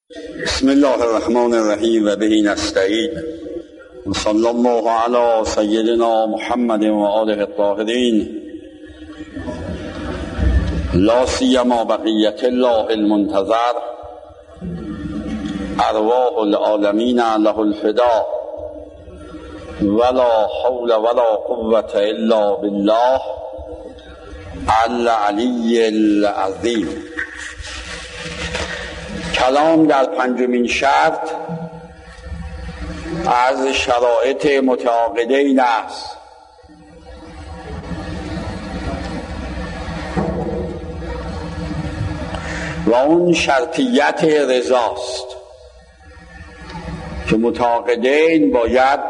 بسم الله الرحمن الرحیم و به نستعین و صلی الله علی سیدنا محمد و آله الطاهرین لا سیما بقیت الله المنتظر ارواح العالمین له الفدا ولا حول ولا قوة الا بالله العلی العظیم. کلام در پنجمین شرط از شرایط متعاقدین است. و اون شرطیت رضاست که متعاقدین باید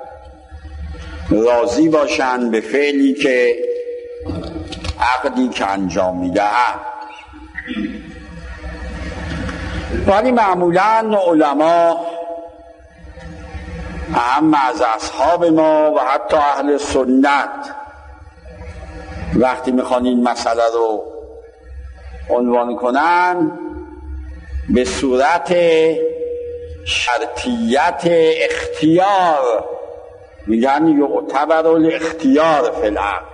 راضی باشند به فعلی که عقدی که انجام میدهند. ولی معمولاً علما اهم از اصحاب ما و حتی اهل سنت وقتی میخوان این مسئله رو عنوان کنن به صورت شرطیت اختیار میگن یعتبر الاختیار فی العقد.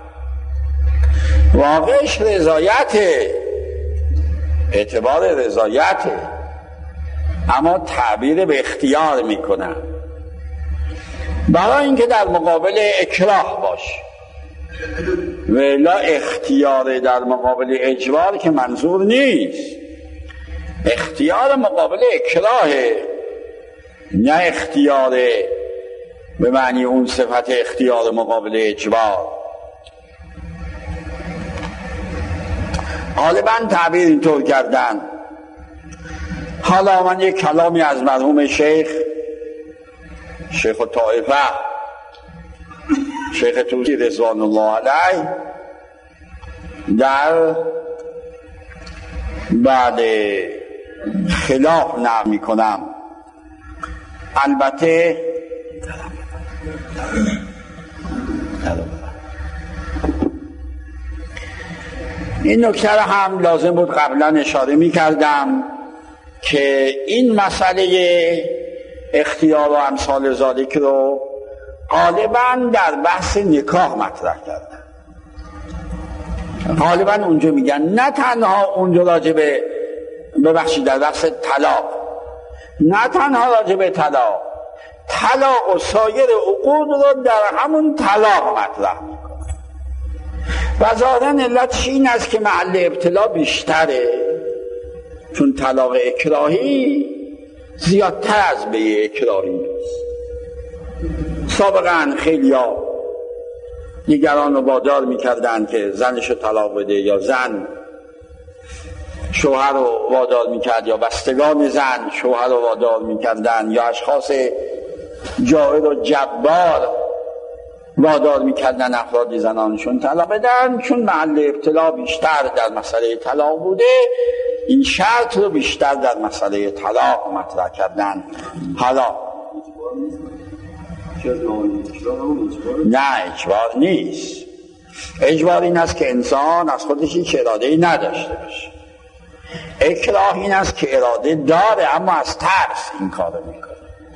واقعش رضایته، اعتبار رضایته، اما تعبیر به اختیار میکنن برای اینکه در مقابل اکراه باشه. ولا اختیار در مقابل اجبار که منظور نیست، اختیار مقابل اکراهه، نه اختیار به معنی اون صفت اختیار مقابل اجبار. غالباً تعبیر اینطور کردن. حالا من یک کلامی از مرحوم شیخ الطائفه شیخ طوسی رضوان الله علیه در بعد خلاف نقل میکنم. البته این نکته هم لازم بود قبلا اشاره میکردم که این مسئله اختیار و امثال ذالک رو غالبا در بحث نکاح مطرح کردن. غالبا اونجا میگن، نه تنها اونجا راجع به ببخشید در بحث طلاق، نه تنها راجع به طلاق و سایر عقود رو در همون طلاق مطرح میکنن. و ظاهراً علتش این است که محل ابتلا بیشتره، چون طلاق اکراهی زیادتر از بیع اکراهی است. سابقاً خیلیا دیگران رو وادار میکردن که زنشو طلاق بده، یا زن شوهر رو وادار میکرد، یا بستگان زن شوهر رو وادار میکردن، یا اشخاص جائر و جبار وادار میکردن افرادی زنانشون طلاق بدن. چون محل ابتلا بیشتر در مسئله طلاق بوده، این شرط رو بیشتر در مسئله طلاق مطرح کردن. حالا نه، اجبار نیست. اجبار این است که انسان از خودش هیچ اراده‌ای نداشته باشه. اکراه این است که اراده داره اما از ترس این کارو میکنه،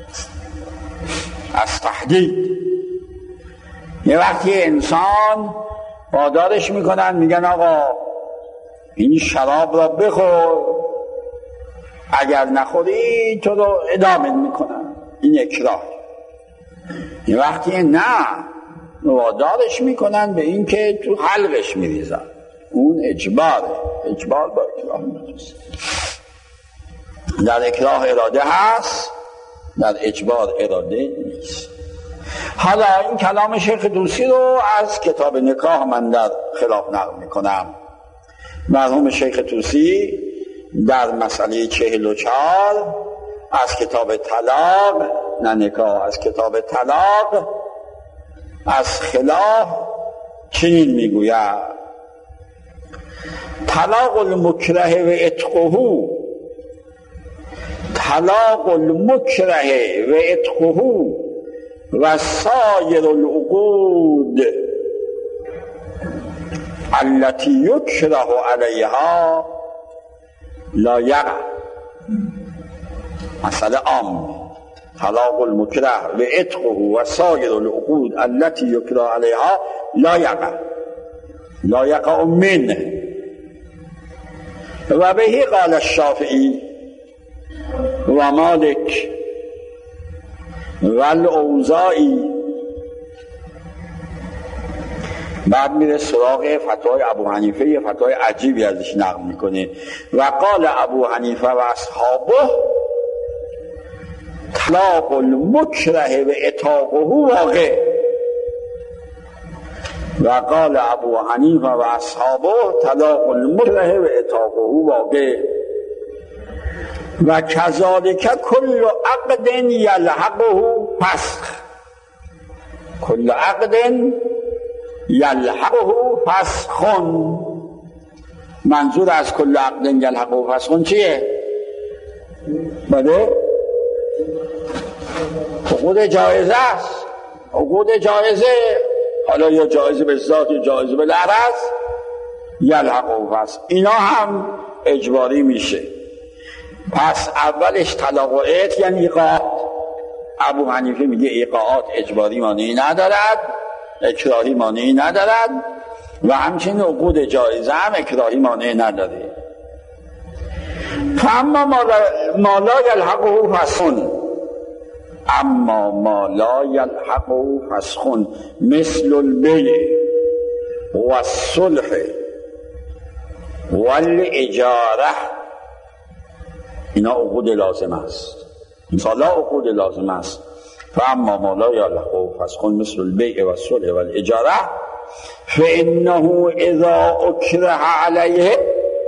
از تهدید. یه وقتی انسان وادارش میکنن، میگن آقا این شراب را بخور، اگر نخوری تو رو ادامه میکنن، این اکراه. یه وقتی نه، وادارش میکنن به این که تو حلقش میریزن، اون اجباره. اجبار با اکراه میرسه. در اکراه اراده هست، در اجبار اراده نیست. حالا این کلام شیخ طوسی رو از کتاب نکاح من در خلاف نقل میکنم. مرحوم شیخ طوسی در مسئله 44 از کتاب طلاق، نه نکاح، از کتاب طلاق از خلاف چنین میگوید: طلاق المکره و عتقه، طلاق المکره و عتقه و سایر العقود التي یکره علیها لا یقع. مسئله عام طلاق المکره و عتقه و سایر العقود التي یکره علیها لا یقع منه و بهی قال الشافعی و مالک و الاوزاعی. بعد میره سراغ فتوای ابو حنیفه، یه فتوای عجیبی ازش نقل میکنه. و قال ابو حنیفه و اصحابه طلاق المکره و عتاقه واقع. و قال ابو حنیفه و اصحابه طلاق المکره و عتاقه واقع و کذالک کل عقد یلحقه فسخ. کل عقد یلحقه فسخ. منظور از کل عقد یلحقه فسخ چیه؟ بله عقود جایزه است. عقود جایزه، حالا یا جایزه به ذات یا جایزه به لعرض، یلحقه فسخ، اینا هم اجباری میشه. پس اولش طلاق و عتق یعنی ایقاعات. ابو حنیفه میگه ایقاعات اجباری مانعی ندارد، اکراهی مانعی ندارد و همچنین عقود جایزه هم اکراهی مانعی نداره. فاما ما لا یلحقه فسخ، اما ما لا یلحقه فسخ مثل البیع و الصلح و الاجاره، اینا عقود لازم است. مثلا عقود لازم است. فاما ما لا یلحقه فسخ مثل البیع و الصلح و الاجاره فانه اذا اکره علیه،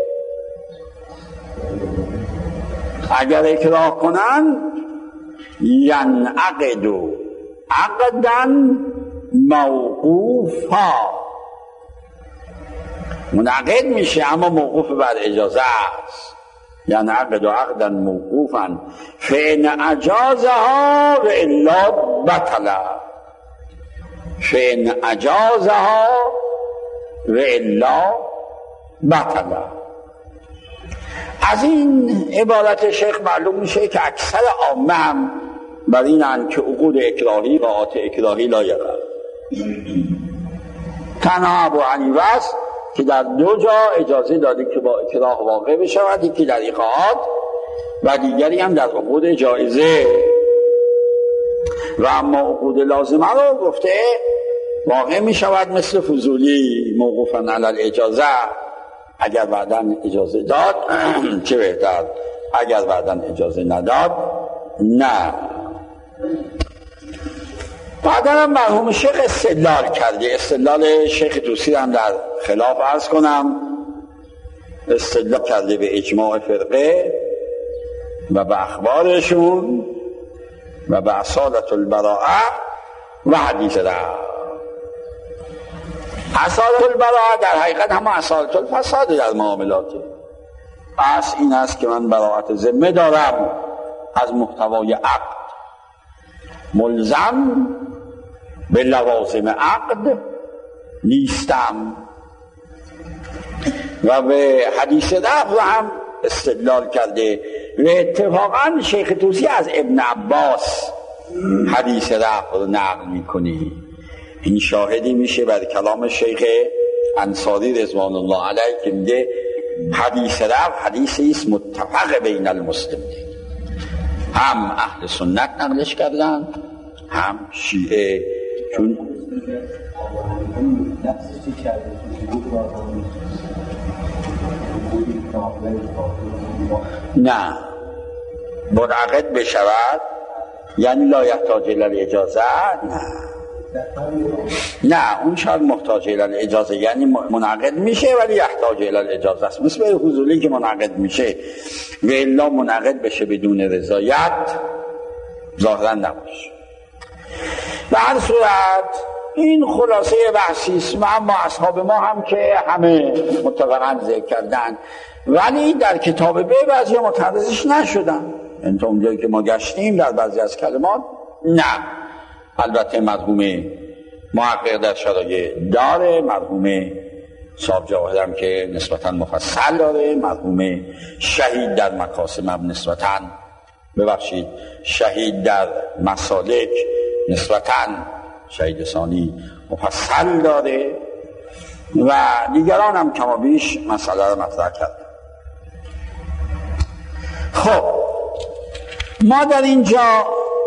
اگر اکراه کنن، ینعقد عقدا موقوفا، منعقد میشه اما موقوف بر اجازه است. ینعقد عقدا موقوفا فان اجازها و الا بطل، فان اجازها و الا بطل. از این عبارت شیخ معلوم میشه که اکثر عامه هم بر اینن که عقود اکراهی و عقد اکراهی لا یقع. تنها ابو حنیفه است که در دو جا اجازه داده که با اکراه واقع بشود، یکی در ایقاعات و دیگری هم در عقود جایزه. و اما عقود لازمه رو گفته واقع میشود مثل فضولی موقوفا علی الاجازه، اگر بعداً اجازه داد چه بهتر، اگر بعداً اجازه نداد نه. بعداً هم مرحوم شیخ استدلال کرده. استدلال شیخ طوسی هم در خلاف عرض کنم، استدلال کرده به اجماع فرقه و به اخبارشون و به اصالت البراءه و حدیث در اصالت البراءه در حقیقت هم اصالت الفساد در معاملاته. پس این است که من براءت ذمه دارم از محتوای عقد، ملزم به لوازم عقد نیستم. و به حدیث رفع هم استدلال کرده و اتفاقا شیخ طوسی از ابن عباس حدیث رفع رو نقل میکنی. این شاهدی میشه بر کلام شیخ انصاری رضوان الله علیه که میگه حدیث رفع حدیثی است متفق بین المسلمین، هم اهل سنت نقلش کردن هم شیعه. چون نه منعقد بشود یعنی لا یحتاج الی الاجازه، نه اون شاید محتاج الی الاجازه یعنی منعقد میشه ولی یحتاج الی الاجازه است، مثل حضوری که منعقد میشه و الا منعقد بشه بدون رضایت ظاهرا نباشه. به هر صورت این خلاصه بحثی است. اما اصحاب ما هم که همه متفقاً ذکر کردن ولی در کتاب به بعضی متعرضش نشدن. یعنی تا اونجایی که ما گشتیم در بعضی از کلمات نه. البته مرحوم محقق در شرایع داره، مرحوم صاحب جواهر هم که نسبتاً مفصل داره، مرحوم شهید در مقاسم هم نسبتاً ببخشید شهید در مسالک نسبتاً شهید ثانی مفصل داره و دیگران هم کما بیش مسئله رو مطرح کردن. خب ما در اینجا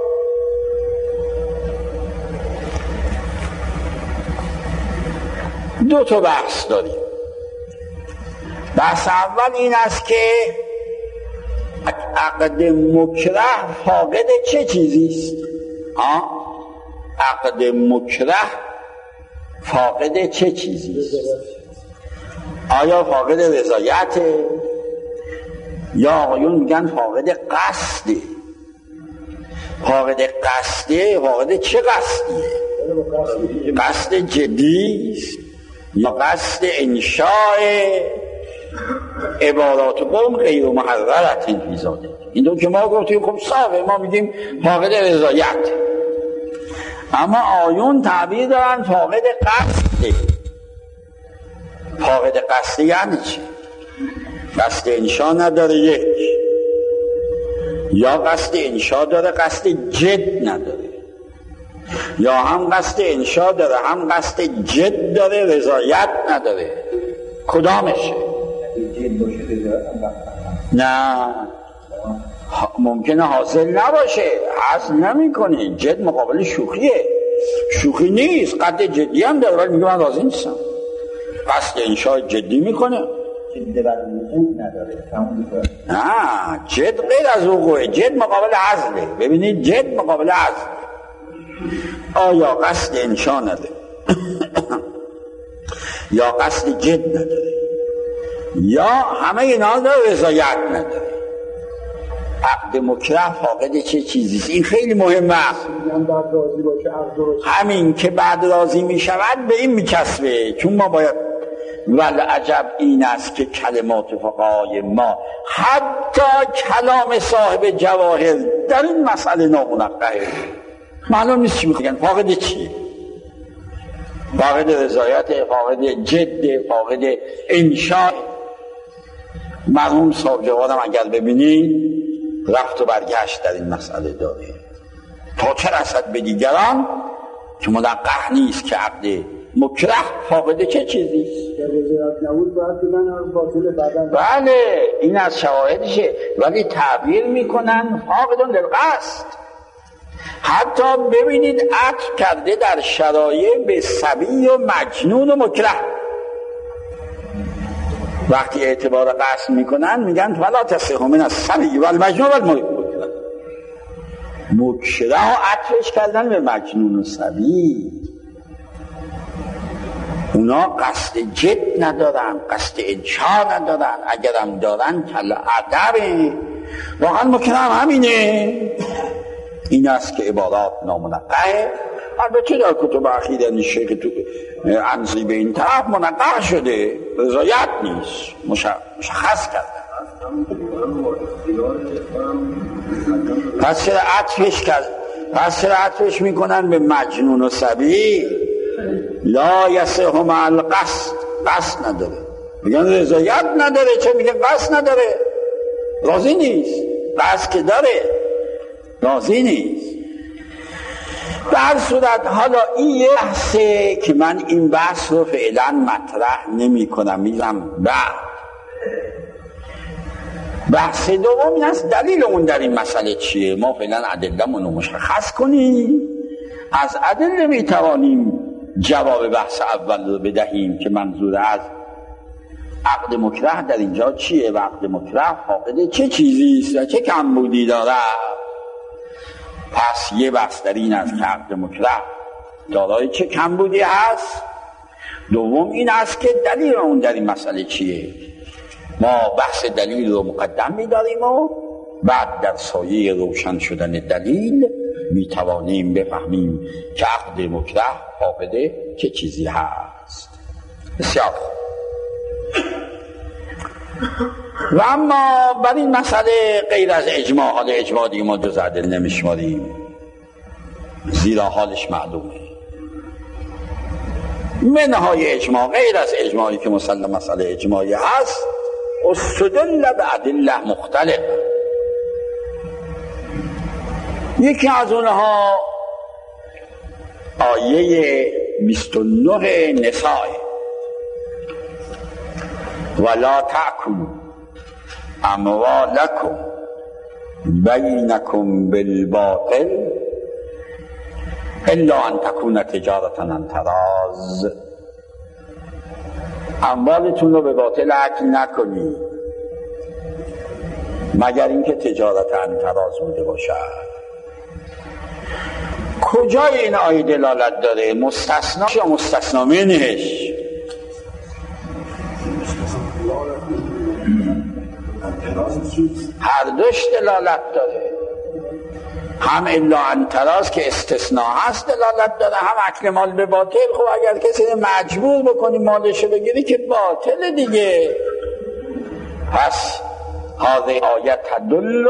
دو تا بحث داریم. بحث اول این است که عقد مکره فاقد چه چیزی است؟ عقد مکره فاقد چه چیزی است؟ آیا فاقد رضایت یا آقایون میگن فاقد قصده؟ فاقد قصده، فاقد چه قصدیه؟ قصد جدی است یا قصد انشاء عبارات قوم غیر محررت فی ذاته؟ این دو که ما گفتیم خب صافه، ما میگیم فاقد رضایت، اما آیون تعبیر دارن فاقد قصده. فاقد قصده یعنی چی؟ قصد انشاء نداره یک، یا قصد انشاء داره قصد جد نداره، یا هم قصد انشاء داره هم قصد جد داره رضایت نداره. کدامشه؟ نه ممکنه حاصل نباشه، حاصل نمی کنه. جد مقابل شوخیه، شوخی نیست. قصد جدی هم داره ولی میگه من راضی نیستم، قصد انشاء جدی میکنه. جد بر وقوع نداره. نه جد غیر از وقوعه، جد مقابل عزله. ببینید جد مقابل عزله. آیا قصد انشاء نداره یا قصد جد نداره یا همه اینا داره رضایت نداره. عقد مکره فاقد چه چیزیست؟ این خیلی مهمه. همین که بعد راضی می شود به این می کسبه. چون ما باید ولعجب این است که کلمات فقهای ما حتی کلام صاحب جواهر در این مسئله نامنقحه. معلوم نیست چی میگن. فاقد چیه؟ فاقد رضایت، فاقد جد، فاقد انشاء. مرحوم صاحب جوادم اگر ببینید رفت و برگشت در این مسئله داره تا چه رسد به دیگران که منقح نیست که عقد مکره فاقد چه چیزیست. بله این از شواهدشه، ولی تعبیر میکنن فاقدون للقصد. حتی ببینید عطف کرده در شرایع به صبی و مجنون و مکره. وقتی اعتبار قصد میکنن میگن فلا تصح من الصبی و المجنون و المکره. مکره ها عطفش کردن به مجنون و صبی. اونا قصد جد ندارن، قصد انشاء ندارن، اگرم دارن کل ادبه. واقعا مکره هم همینه. این است که عبارات نامنقحه. البته در کتب عقیده نیشه که تو عنزی به این طرف منقح شده، رضایت نیست، مشخص کردن. پس چرا عطفش کرد؟ پس چرا عطفش میکنن به مجنون و صبی؟ لا یصح مع القصد. قصد نداره، میگن رضایت نداره. چه میگن قصد نداره؟ راضی نیست. قصد که داره راضی نیست. به هر صورت حالا این یه بحثه که من این بحث رو فعلا مطرح نمی کنم، میذارم بعد. بحث دوم این است دلیل اون در این مسئله چیه. ما فعلا ادله‌مون رو مشخص کنیم. از ادله میتوانیم جواب بحث اول رو بدهیم که منظور از عقد مکره در اینجا چیه و عقد مکره فاقد چه چیزی است و چه کمبودی داره. پس یه بحث در این است که عقد مکره دارای چه کمبودی هست. دوم این است که دلیل اون در این مسئله چیه. ما بحث دلیل رو مقدم می‌داریم و بعد در سایه روشن شدن دلیل میتوانیم بفهمیم که عقد مکره فاقد چه چیزی هست. بسیار. و اما بر این مسئله غیر از اجماع، حال اجماع دیگه ما جز عدل نمیشماریم زیرا حالش معلومه. منهای اجماع غیر از اجماعی که مسلم مسئله اجماعی هست استدل به ادله مختلف. یکی از اونها آیه 29 نساء ولا تأکلوا اموالکم بینکم بالباطل الا ان تکون تجارة عن تراض. اموالتون رو به باطل اکل نکنید مگر اینکه تجارت عن تراض بوده باشد. کجای این آیه دلالت داره؟ مستثنا یا مستثنا منهش؟ هر دوش دلالت داره. هم الا عن تراض که استثناء هست دلالت داره، هم اکل مال به باطل. خب اگر کسی مجبور بکنی مالشو بگیری که باطل دیگه. پس هذه آیه تدل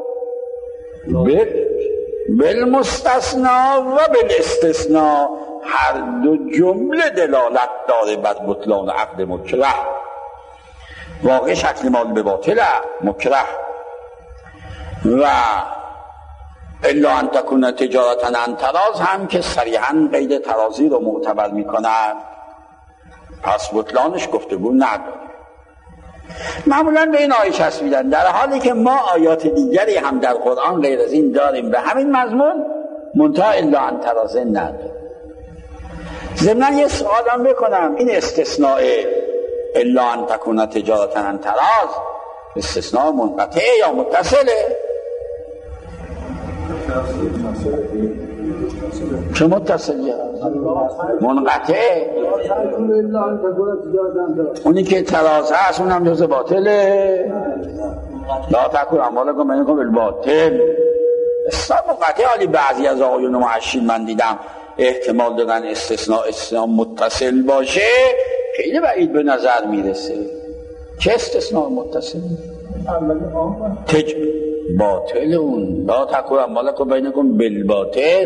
بالمستثنا و بالاستثناء، هر دو جمله دلالت داره بر بطلان عقد مکره. واقع شکل مال به باطل مکره و الا ان تکون تجارتا عن تراض هم که صریحا قید تراضی رو معتبر میکنن، پس بطلانش گفتگو نداره. معمولا به این آیه چسبیدن، در حالی که ما آیات دیگری هم در قرآن غیر از این داریم به همین مضمون، منتها الا عن تراض نداره. ضمن یه سوالم بکنم، این استثناء الا ان تکون تجارتا عن تراض استثناء منقطع یا متصله؟ چه متصلیه؟ منقطع. اونی که تراض هست اونم جز باطله. لا تأکل اموالکم بینکم بالباطل. منقطع. حالی بعضی از آقایون محشین من دیدم احتمال دادن استثناء متصل باشه، خیلی بعید به نظر میرسه. چه استثناء متصل؟ باطل. اون لا تأکل اموالکم بینکم بالباطل،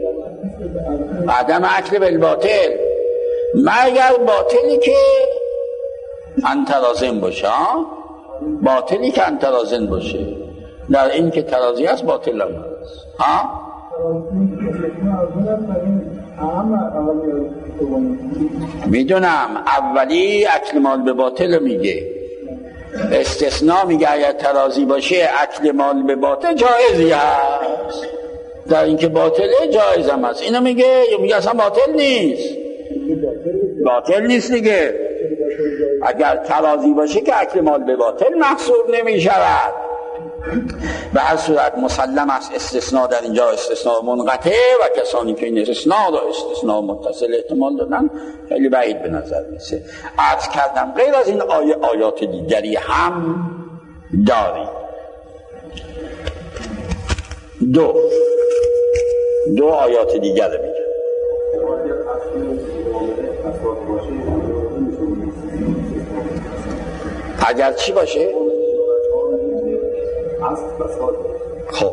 عدم اکل بالباطل، مگر باطلی که انترازن باشه. باطلی که انترازن باشه، در این که ترازی هست باطل هم هست. میدونم اولی اکل مال به باطل میگه، استثناء میگه اگر ترازی باشه اکل مال به باطل جایزی هست، در اینکه باطله جایز هم هست. اینو میگه یا میگه اصلا باطل نیست؟ باطل نیست دیگه. اگر ترازی باشه که اکل مال به باطل محسوب نمیشود. به هر صورت مسلم است استثناء در اینجا استثناء منقطع و کسانی که این استثناء را استثناء متصل احتمال دادن خیلی بعید به نظر میسه. عرض کردم غیر از این آیات دیگری هم داریم. دو آیات دیگر میگه. اگر چی باشه؟ خب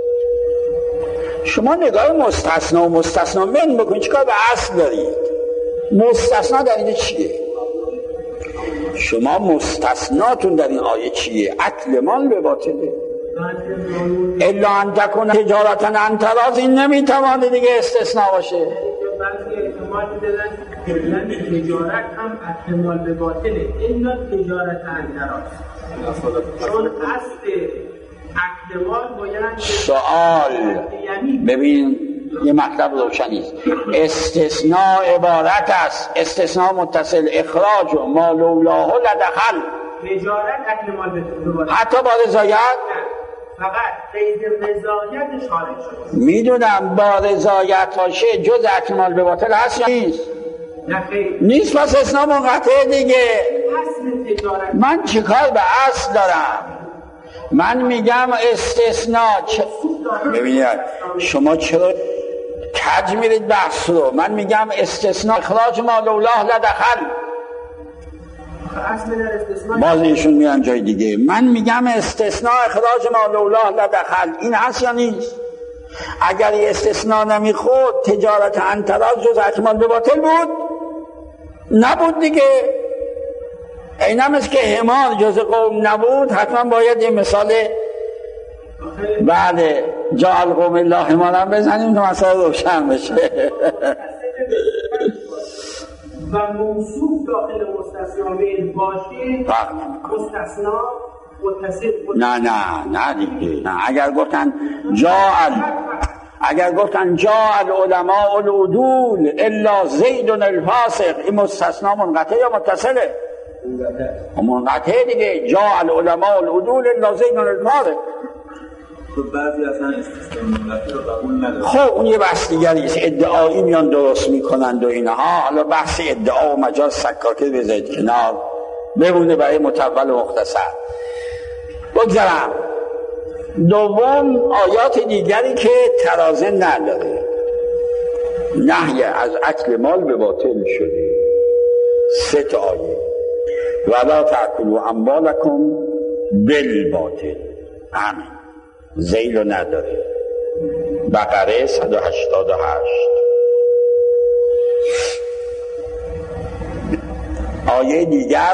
شما نگاه مستثنا و مستثنا من بکنید، چیکار به اصل دارید؟ مستثنا در این چیه؟ شما مستثناتون در این آیه چیه؟ اکل مال به باطله. الا ان تکون تجارتا عن تراض، این نمیتوانه دیگه استثناء باشه. تجارت هم اکل مال به باطله، الا تجارت عن تراض، چون اصل اکل مال باید. سوال ببین، یه مطلب روشنی است. استثناء عبارت است، استثناء متصل، اخراج و ما لولاه لدخل. تجارت اکل مال به باطل حتی با رضایت؟ فقط قید رضایت خارج شد. میدونم با رضایت باشه جز اکل مال به باطل هست یا نیست؟ نیست. پس استثناء منقطع دیگه. اصل تجارت. من چیکار به اصل دارم؟ من میگم استثناء ببینید شما چرا کج میرید بحث رو. من میگم استثناء اخراج ما لولاه لدخل، باز ایشون میان جای دیگه. من میگم استثناء اخراج ما لولاه لدخل، این هست یا نیست؟ اگر استثناء نمیخورد تجارت عن تراض جز اکل مال به باطل بود؟ نبود دیگه. اینم است که حمار جز قوم نبود، حتما باید یه مثال بله جا القوم الله ما بزنیم که مسائل روشن بشه. و موصوف داخل مستثنا من باشه مستثنا متصل. نه دیگه نه. اگر گفتن جا العلماء العدول الا زید الفاسق، این مستثنا منقطع یا متصله؟ منقطع دیگه. جا العلماء العدول الا زید الفاسق. بعضی اصلا استثنا منقطع رو قبول ندارن. خب اون یه بحث دیگری است، ادعایی میان درست میکنند و اینها. حالا بحث ادعا و مجاز سکاکه بذارید کنار، بمونه برای مطول و مختصر. بگذارم دوم، آیات دیگری که ترازه نداره، نهی از اکل مال به باطل شده، 3 آیه. ولا تأکلوا اموالکم بالباطل، همین ذیل رو نداره. بقره 188. آیه دیگر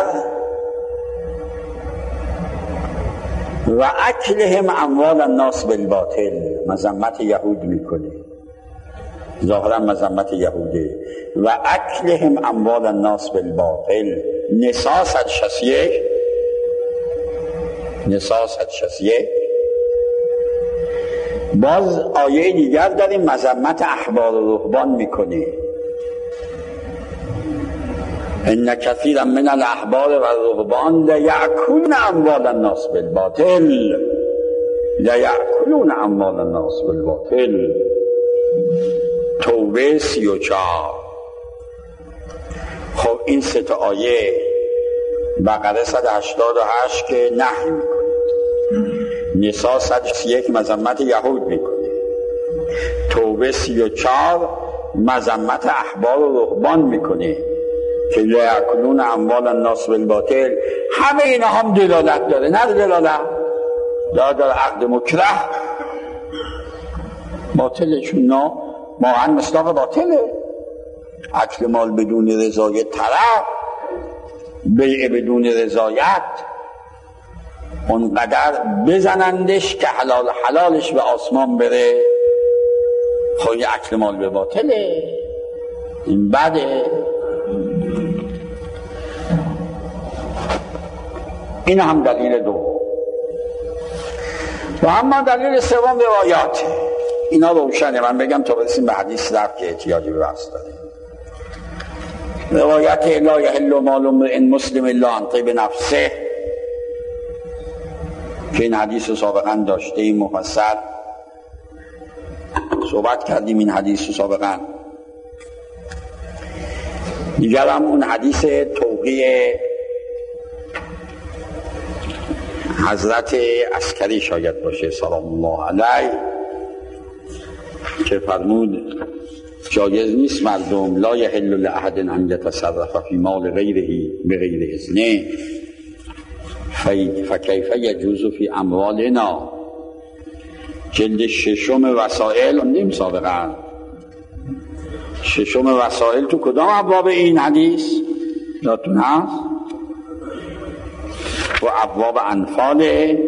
و اکلهم اموال الناس بالباطل، مذمت یهود میکنه، ظاهرا مذمت یهوده. و اکلهم اموال الناس بالباطل، نساء 161. نساء 161. باز آیه دیگر داریم مذمت احبار و رهبان میکنه. ان کثیرا من الاحبار و الرهبان لیأکلون اموال الناس بالباطل، لیأکلون اموال الناس بالباطل. توبه 34. خب این 3 آیه، بقره 188 که نهی میکنه، نساء 101 مذمت یهود میکنه، توبه 34 مذمت احبار و رهبان میکنه که لیأکلون اموال الناس بالباطل. همه اینا هم دلالت داره، نه دلالت داره عقد مکره باطله، چون واقعا مصداق باطله. اکل مال بدون رضایت طرف، بیع بدون رضایت، اونقدر بزنندش که حلالش به آسمان بره. خب اکل مال به باطله، این بده. این هم دلیل 2. و اما دلیل 3 روایات. اینا روشنه، من بگم تا برسیم به حدیث رفت که احتیاجی به بحث داره. روایت لا یحل مال امرئ مسلم الا عن طیب نفسه، که این حدیث رو سابقا داشته، این مفصل صحبت کردیم این حدیث رو سابقا. دیگر هم اون حدیث توقیع حضرت عسکری شاید باشه سلام الله علیه، که فرمود جایز نیست مردم، لا یحل لاحد ان یتصرف فی مال غیره بغیر اذنه فکیف یجوز فی اموالنا. جلد 6 وسائل نیم سابقا. 6 وسائل تو کدام ابواب این حدیث یادتون هست؟ و ابواب انفال،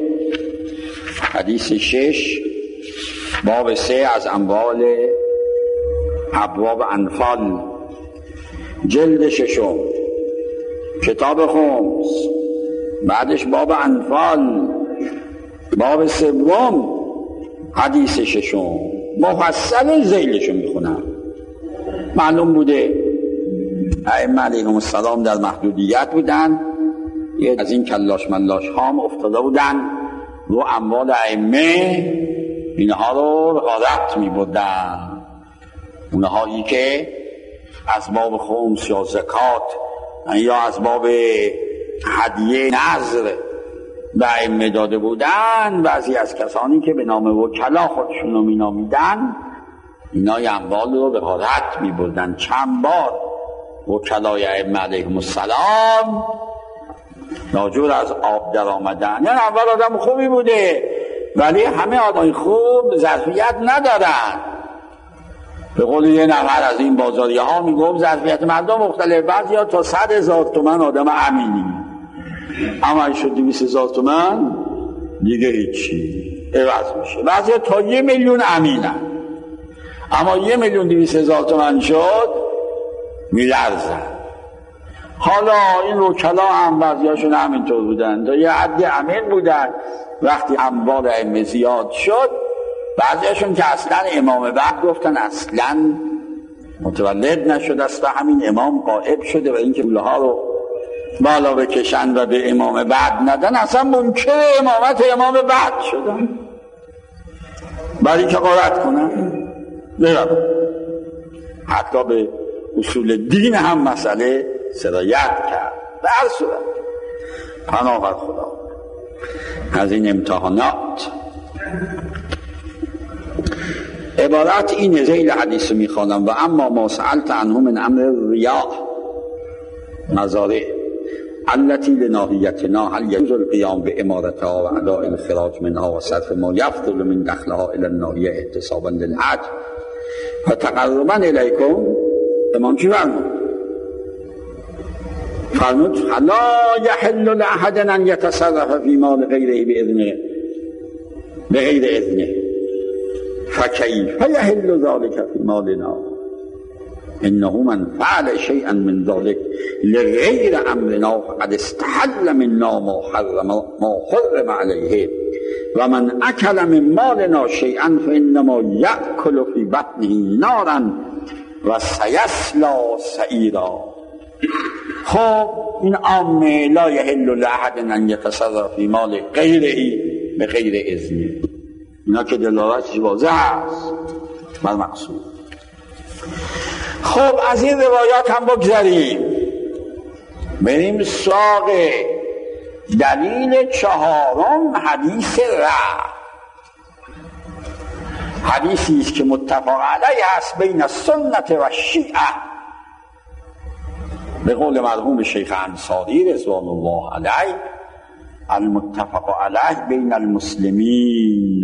حدیث 6 باب 3 از اموال ابواب انفال، جلد 6 کتاب خمس، بعدش باب انفال، باب 3 حدیث 6 مفصل ذیلشو میخونم. معلوم بوده ائمه علیهم السلام در محدودیت بودن، یه از این کلاش ملاش هام افتاده بودن رو اموال ائمه، اینها رو رقابت می‌بردن، اونهایی که از باب خمس یا زکات یا از باب هدیه نذر به ائمه داده بودن. بعضی از کسانی که به نام وکلا خودشون رو مینامیدن، اینا اموال رو رقابت می‌بردن. چند بار وکلای ائمه علیهم السلام ناجور از آب در آمدن. یعنی اول آدم خوبی بوده، ولی همه آدم خوب ظرفیت ندارن. به قول یه نفر از این بازاریه ها میگفت ظرفیت مردم مختلف، بعضی ها تا 100,000 تومان آدم امینی، اما شد 200,000 تومان دیگه هیچی. عوض میشه. بعضی تا 1,000,000 امینن، اما 1,200,000 تومان شد میلرزن. حالا این وکلا هم بعضیاشون همینطور بودن، تا یه حدی امین بودن. وقتی اموال ائمه زیاد شد، بعضیاشون که اصلا امام بعد گفتن اصلا متولد نشد، اصلا همین امام غائب شده و اینکه پولها رو بالا بکشن و به امام بعد ندن، اصلا منکر امامت امام بعد شدن، برای که قرارت کنن برم. حتی به اصول دین هم مسئله سرایت کرد. به هر صورت پناه خدا از این امتحانات. عبارت اینه، ذیل حدیث میخوانم: و اما ما سألت عنه من امر ریاء مزارع التي لناهیتنا هل يجوز القيام بامارتها و اداء الخراج منها و صرف ما يفضل من دخلها الى الناحیه احتسابا للحج و تقربا الیکم. امام چی فرمود؟ لا يحل لأحد ان يتصرف في مال غيره بغير اذنه فكيف يحل ذلك في مالنا انه من فعل شيئا من ذلك لغير امرنا فقد استحل منا ما حرم عليه و من اكل من مالنا شيئا فانما يأكل في بطنه نارا و سيصلى سعيرا. خب این عامه لا يحل لأحد ان يتصرف في مال غيره بغير اذنه، اینا که دلالتش واضح است بر مقصود. خب از این روایات هم بگذاریم، بریم سراغ دلیل چهارم، حدیث رفع. حدیثی است که متفق علیه است بین السنت و شیعه، به قول مرحوم شیخ انصاری رضوان الله علیه: المتفق علیه بین المسلمین.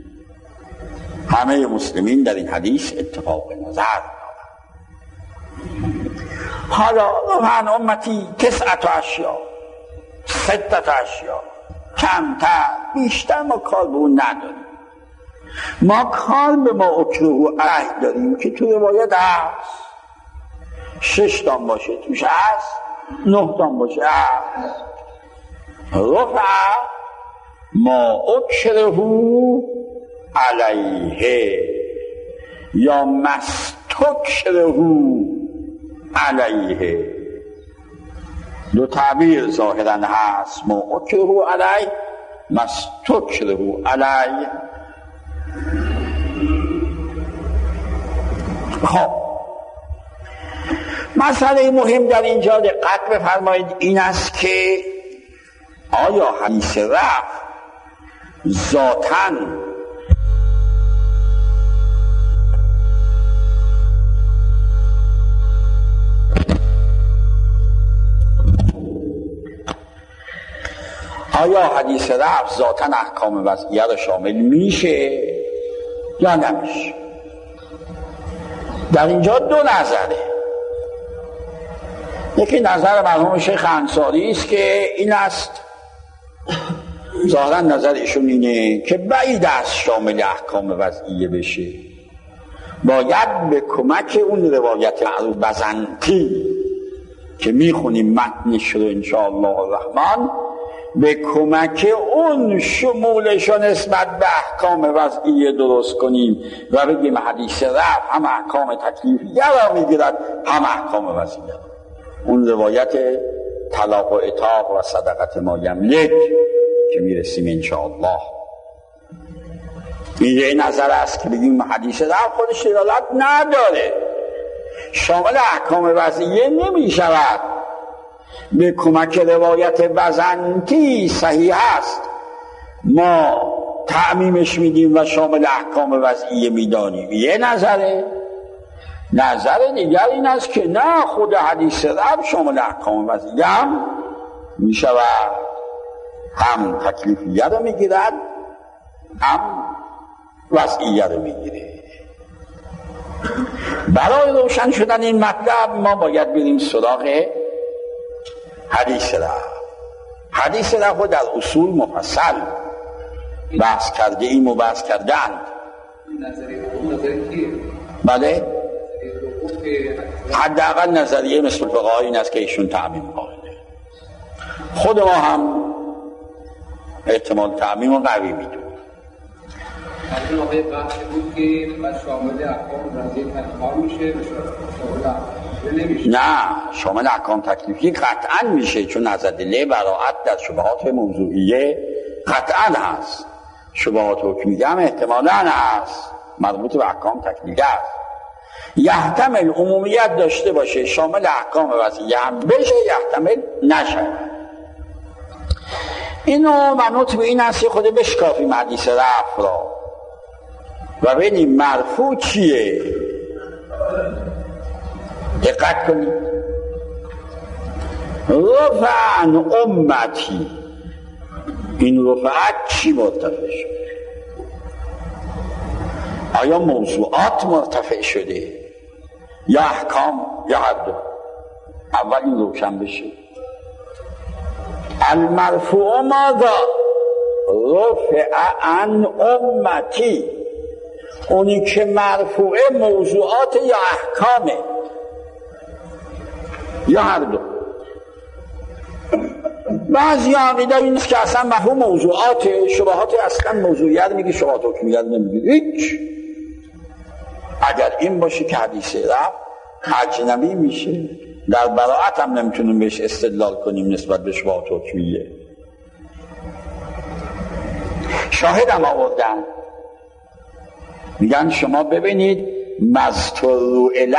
همه مسلمین در این حدیث اتفاق نظر دارند. حالا من امتی 9 اشیا، 6 اشیا، کمتر بیشتر ما کار به اون نداریم. ما کار به ما اکروه علیه داریم که تو روایت هست 6 تام باشه توش هست، 9 تام باشه هست. رفع ما اکره علیه یا مستکره علیه، دو تعبیر ظاهرا هست: ما اکره علیه، مستکره علیه. خب مسئله مهم در اینجا دقت بفرمایید این است که آیا حدیث رفع ذاتاً احکام وضعیه را شامل میشه یا نمیشه؟ در اینجا دو نظره. یکی نظر مرحوم شیخ انصاری است که این است، ظاهرا نظر ایشون اینه که بعید است شامل احکام وضعیه بشه، باید به کمک اون روایت معروف بزنطی که میخونیم متنش رو انشاءالله الرحمن، به کمک اون شمولش نسبت به احکام وضعیه درست کنیم و بگیم حدیث رفع هم احکام تکلیفیه را میگیرد هم احکام وضعیه. اون روایت طلاق و عتاق و صدقت ما یملک که میرسیم انشاءالله. این نظر است که بگیم حدیث رفع خودش دلالت نداره، شامل احکام وضعیه نمی شود، به کمک روایت بزنطی صحیح است ما تعمیمش میدیم و شامل احکام وضعیه میدانیم. یه نظره. نظر دیگر این است که نه، خود حدیث رفع شامل احکام وضعیه هم میشود، هم تکلیفیه رو میگیرد هم وضعیه رو میگیره. برای روشن شدن این مطلب ما باید بریم سراغ حدیث رفع. حدیث رفع در اصول مفصل بحث کرده ایم و بحث کردند. نظریه کیه؟ بله، حداقل نظریه مثل فقهای این است که ایشون تعمیم قائله. خود ما هم احتمال تعمیم رو قوی میدونیم. این آقای بحث بود که بعد شامل احکام رضیه تنخار میشه، نه، شامل احکام تکلیفی قطعا میشه، چون از ادله براءت در شبهات موضوعیه قطعا هست. شبهات حکمیه هم احتمالاً هست، مربوط به احکام تکلیفی است. یحتمل عمومیت داشته باشه، شامل احکام وضعیه هم بشه، یحتمل نشه. اینو منوط به این است که خود بشکافیم حدیث رفع را و ببینیم مرفوع چیه. دقت کنید. رفعن امتی، این رفعت چی مرتفع شده؟ آیا موضوعات مرتفع شده یا احکام یا هر دو؟ اول این روشن بشه. المرفوع ماذا؟ رفع عن امتی، اونی که مرفوعه موضوعات یا احکامه یا هر دو. بعضی عقیده این است که اصلا مفهوم موضوعات، شبهات اصلا موضوعیت میگه، شبهات حکمیت نمیگه هیچ. اگر این باشه که حدیث رفع اجنبی میشه، در براءت هم نمیتونیم بهش استدلال کنیم نسبت به شبهات حکمیه. شاهد هم آوردن، میگن شما ببینید مذکور الی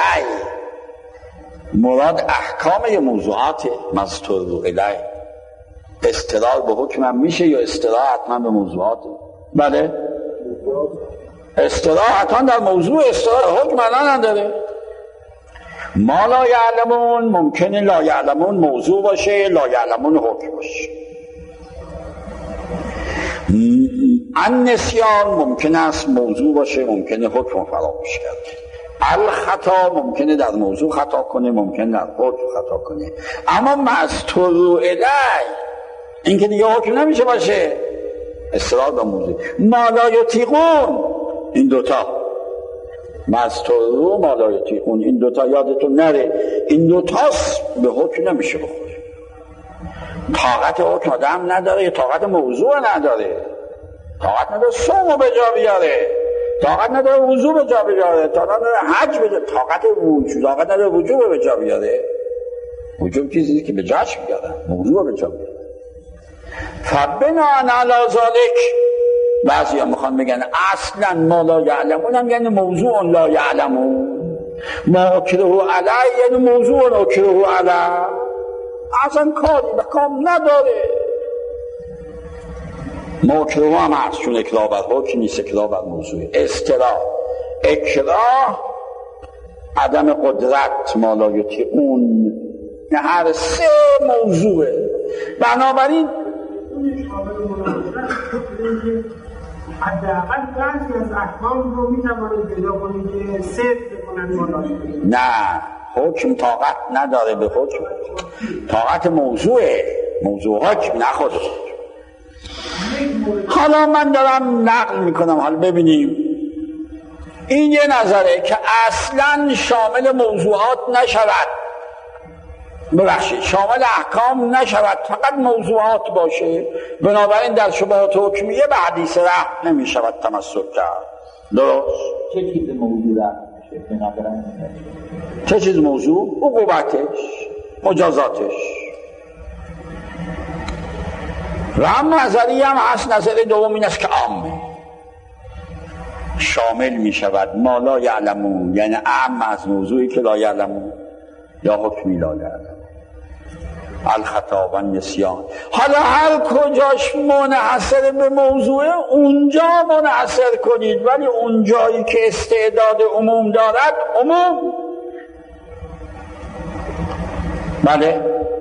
مراد احکام یا موضوعات. مذکور الی استدلال به حکم هم میشه یا استدلال حتما به موضوعات؟ بله، استدلال حتما در موضوع، استدلال حکم نداره. ما لا یعلمون ممکنه لا یعلمون موضوع باشه، لا یعلمون حکم باشه. النسیان ممکن است موضوع باشه، ممکنه حکم فراموش کرده. الخطا ممکنه در موضوع خطا کنه، ممکنه در حکم خطا کنه. اما مذکور الی این که دیگه حکم نمیشه باشه، استدلال به موضوع. ما لا یطیقون، این دوتا مذکور ما لا یطیقون، این دوتا یادتون نره، این دوتاست به حکم نمیشه بخوره. طاقت حکم آدم نداره، طاقت موضوع نداره، طاقت نداره صوم به جا بیاره، طاقت نداره وضو به جا بیاره، طاقت نداره حج به جا، طاقت وجود، طاقت نداره وجوب به جا بیاره. وجوب چیزی که به جاش بیاره، موضوع به جا بیاره. فبناء علی ذلک بعضی هم میخوان بگن اصلا ما لا یعلمون هم یعنی موضوع لا یعلمون، ما اکره علی یعنی موضوع اکره علی، اصلا کاری به کام نداره. ما اکره هم هست، چون اکراه بر حکم نیست، اکراه بر موضوع. اصطلاح اکراه عدم قدرت، ما لا یطیقون، نه هر سه موضوعه. بنابراین حداقل بعضی از احکام رو میتوانید پیدا کنید که صدق بکنن مالایی. نه، حکم طاقت نداره به حکم، طاقت موضوعه، موضوع حکم نخود. حالا من دارم نقل میکنم، حالا ببینیم. این یه نظره که اصلا شامل موضوعات نشود، ببخشید شامل احکام نشود، فقط موضوعات باشه. بنابراین در شبهات حکمیه به حدیث رفع نمی شود تمسک کرد. درست؟ چه چیز موضوع رفع میشه؟ چه چیز موضوع؟ عقوبتش، مجازاتش. و هم نظری هم هست، نظری دوم این است که عامه، شامل می شود ما لا یعلمون، یعنی اعم از موضوعی که لا یعلمون یا حکمی لا یعلمون، الخطا و النسیان. حالا هر کجاش منحصر به موضوع اونجا منحصر کنید، ولی اونجایی که استعداد عموم دارد عموم. بله،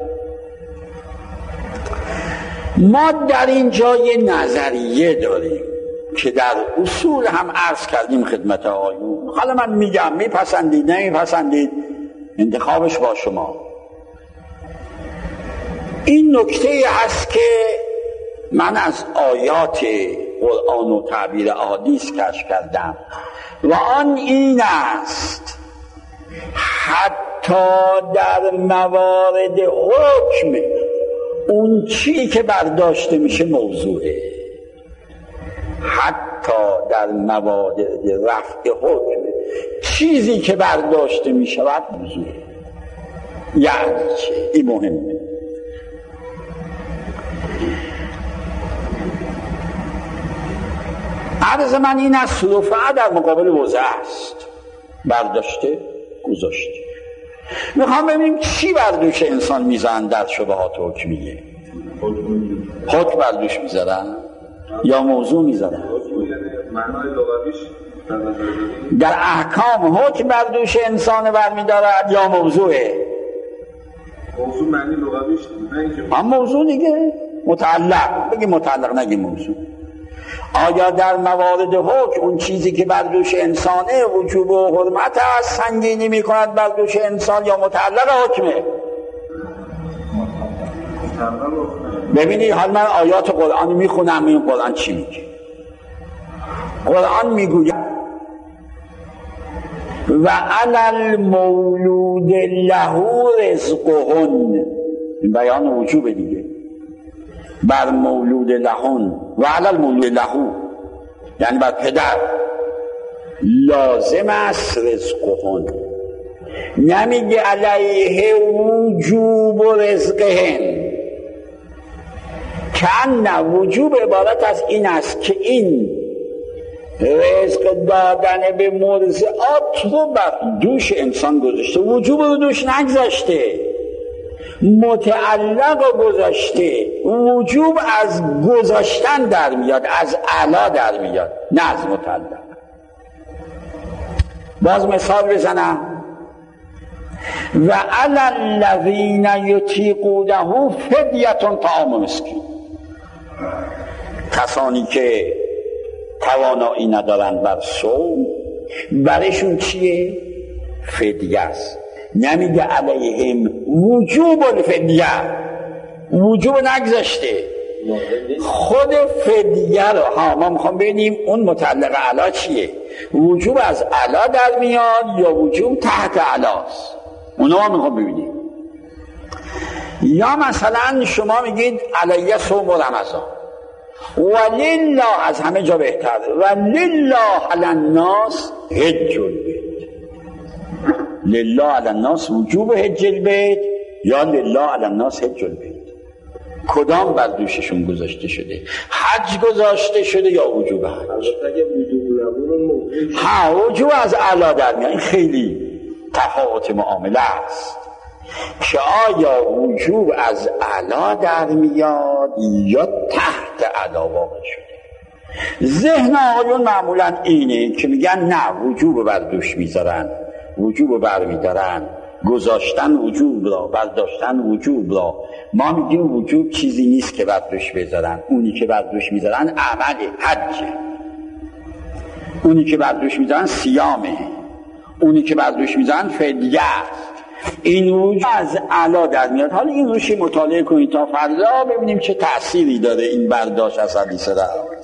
ما در اینجا یه نظریه داریم که در اصول هم عرض کردیم خدمت آقایون. حالا من میگم میپسندید نمیپسندید انتخابش با شما. این نکته هست که من از آیات قرآن و تعبیر احادیث کشف کردم و آن این است حتی در موارد حکم اون چی که برداشته میشه موضوعه، حتی در موارد رفع حکم چیزی که برداشته میشود موضوعه. یعنی چه؟ این مهمه. عرض من این از صرفه در مقابل وضع است، برداشته گذاشته. میخوام ببینیم چی بردوش انسان میزن در شبهات حکمیه. حکم بردوش میزنن یا موضوع میزنن؟ معنای لغویش در احکام حکم بردوش انسان برمیدارد یا موضوعه؟ موضوع معنی لغویش نه، هم موضوع دیگه، متعلق بگی متعلق نگی موضوع. آیا در موارد حکم اون چیزی که بر دوش انسانه وجوب و حرمت است سنگینی میکند بر دوش انسان یا متعلق حکمه؟ ببینید حال من آیات قرآن میخونم، این قرآن چی میگه؟ قرآن میگوید و علی المولود له رزقهن، این بیان وجوب دیگه، بر مولود لهون و علی المولود له یعنی بر پدر لازم است رزقهن، نمیگه علیه وجوب و رزقهن. که نه وجوب عبارت از این است که این رزق دادن به مرضعات رو بر دوش انسان گذاشته، وجوب رو دوش نگذاشته، متعلق رو گذاشته. وجوب از گذاشتن در میاد، از اعلا در میاد، نه از متعلق. باز مثال بزنم و علی الذین یطیقونه فدیة طعام مسکین، کسانی که توانایی ندارند بر صوم برشون چیه؟ فدیه است. نمیگه علیهم وجوب الفدیه، وجوب نگذاشته، خود فدیه رو ما میخوام ببینیم اون متعلق اعلا چیه. وجوب از اعلا در میاد یا وجوب تحت اعلاست، اونو ما میخوام ببینیم. یا مثلا شما میگید علیه صوم رمضان ولله، از همه جا بهتر، ولله علی الناس حج البیت. لله علی الناس وجوب حج البیت یا لله علی الناس حج البیت؟ کدام بر دوششون گذاشته شده؟ حج گذاشته شده یا وجوب حج؟ وجوب از اعلا در میاد. این خیلی تفاوت معامله است که آیا وجوب از اعلا در میاد یا تحت اعلا واقع شده. ذهن آقایون معمولا اینه که میگن نه وجوب بر دوش میذارن، وجوب بر میدارن، گذاشتن وجوب را، برداشتن وجوب را. ما میگیم وجوب چیزی نیست که بر دوش بذارن، اونی که بر دوش میذارن عمل حجه، اونی که بر دوش میذارن صیامه، اونی که بر دوش میذارن فدیه است. این وجوب از اعلا در میاد. حالا این روشی مطالعه کنید تا فردا ببینیم چه تأثیری داره این برداشت از حدیث را.